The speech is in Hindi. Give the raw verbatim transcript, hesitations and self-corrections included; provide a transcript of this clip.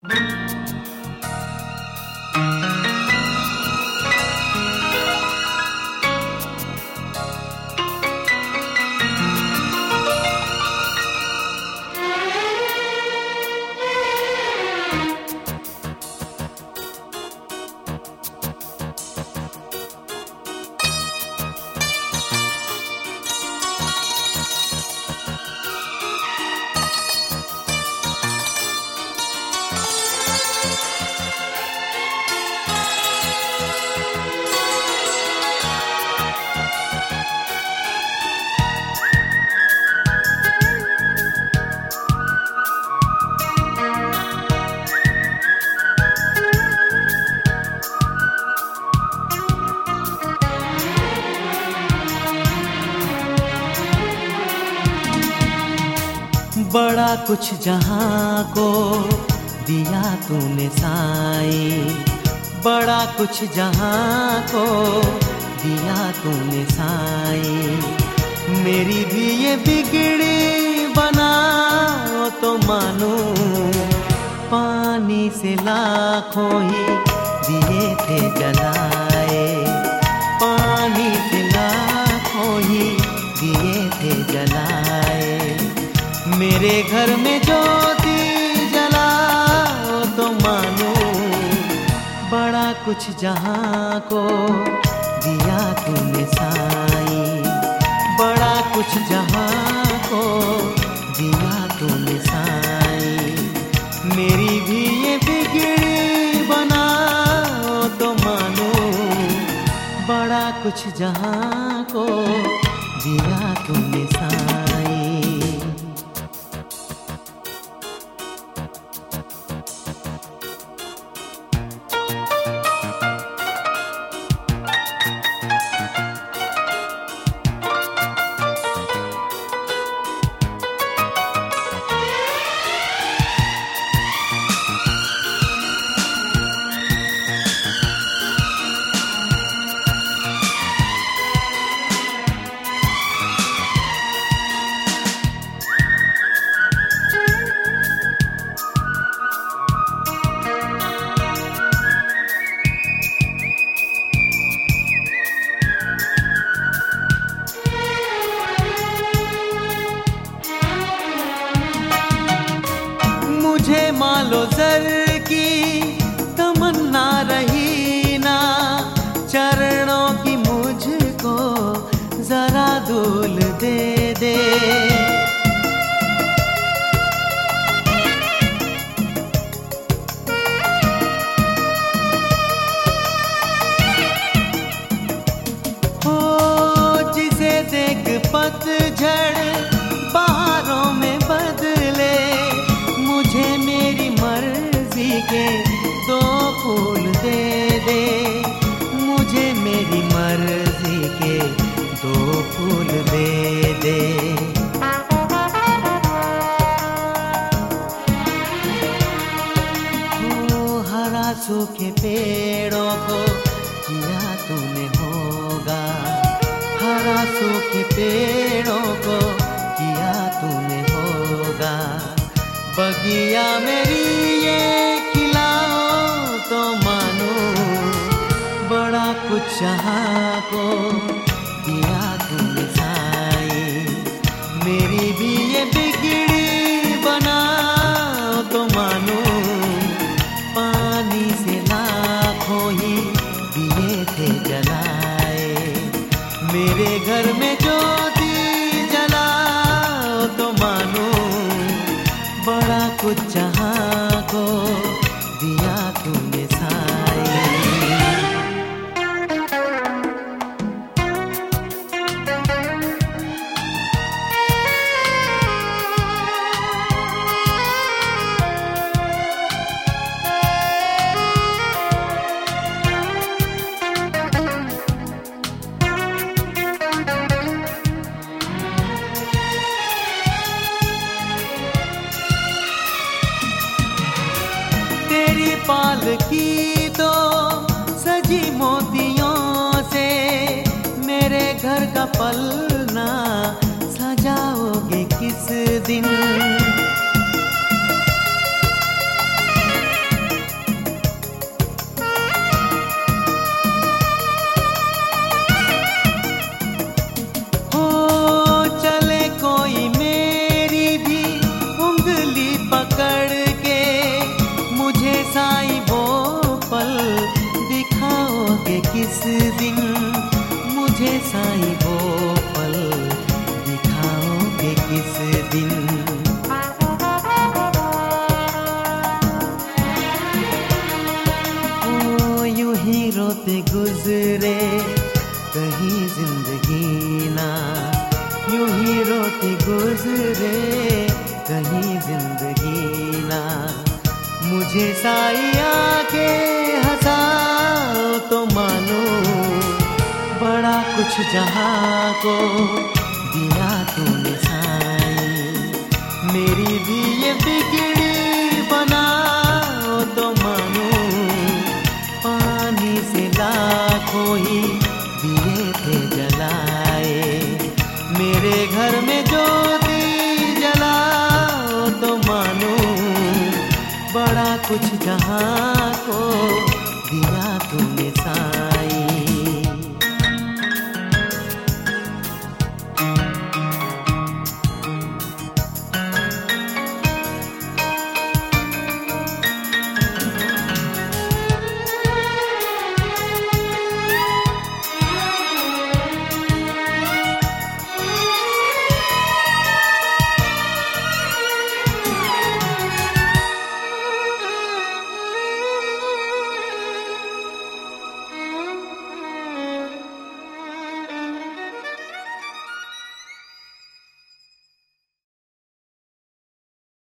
बड़ा कुछ जहां को दिया तूने साईं, बड़ा कुछ जहां को दिया तूने साईं। मेरी भी ये बिगड़ी बनाओ तो मानो, पानी से लाखों ही दिए थे जलाए, पानी से लाखों ही दिए थे जलाए। मेरे घर में ज्योति जलाओ तो मानो, बड़ा कुछ जहां को दिया तूने साईं, बड़ा कुछ जहां को दिया तूने साईं। मेरी भी ये बिगड़ी बनाओ तो मानो, बड़ा कुछ जहां को दिया तूने साईं। मुझे मालो जर की तमन्ना रही ना, चरणों की मुझको जरा धूल दे दे। हो जिसे देख पतझड़ बहारों में बदले, मुझे मेरी मर्जी के दो फूल दे दे, मुझे मेरी मर्जी के दो फूल दे दे। ओ हरा सूखे पेड़ों को किया तूने होगा, हरा सूखे पेड़ों को किया तूने होगा। बगिया मेरी ये खिलाओ तो मानो, बड़ा कुछ जहां को दिया तूने साईं। मेरी भी ये बिगड़ी बनाओ तो मानो, पानी से लाखों ही दिए थे जलाए। मेरे घर में ज्योति जलाओ तो मानो, बड़ा कुछ जहां को दिया तूने साईं। पालकी तो सजी मोतियों से, मेरे घर का पलना सजाओगे किस दिन। रोते गुजरे कहीं जिंदगी ना, यूं ही रोते गुजरे कहीं जिंदगी ना। मुझे साया के हंसाओ तो मानो बड़ा कुछ जहां को दिया तूने साई। मेरी भी ये बिगड़ी बनाओ तो मानो पानी से लाखों ही दिए थे जलाए। मेरे घर में ज्योति जलाओ तो मानो बड़ा कुछ जहां को दिया तूने